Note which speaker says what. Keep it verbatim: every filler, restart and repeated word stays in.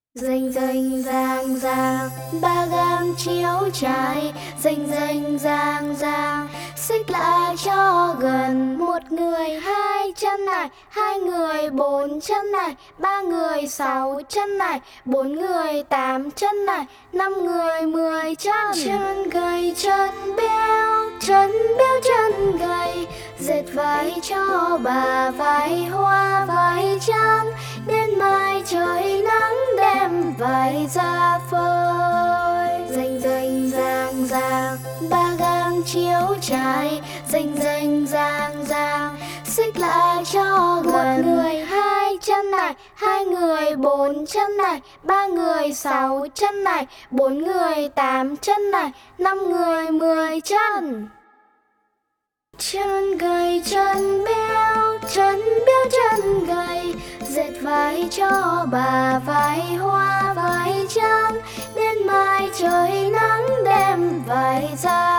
Speaker 1: Rênh rênh rang rang, ba gam chiếu trái. Rênh rênh rang rang, xích lại cho gần. Một người hai chân này, hai người bốn chân này, ba người sáu chân này, bốn người tám chân này, năm người mười chân. Chân gầy chân béo, chân béo chân gầy. Dệt váy cho bà, váy hoa váy trắng. Đến mai trời nắng đem váy ra phơi. Rênh rênh rang rang, ba gam chiếu trái. Rênh rênh rang rang, xích lại cho gần. Một người hai chân này, hai người bốn chân này, ba người sáu chân này, bốn người tám chân này, năm người mười chân. Chân gầy chân béo, chân béo chân gầy. Dệt váy cho bà, váy hoa váy trắng. Đến mai trời nắng đem váy ra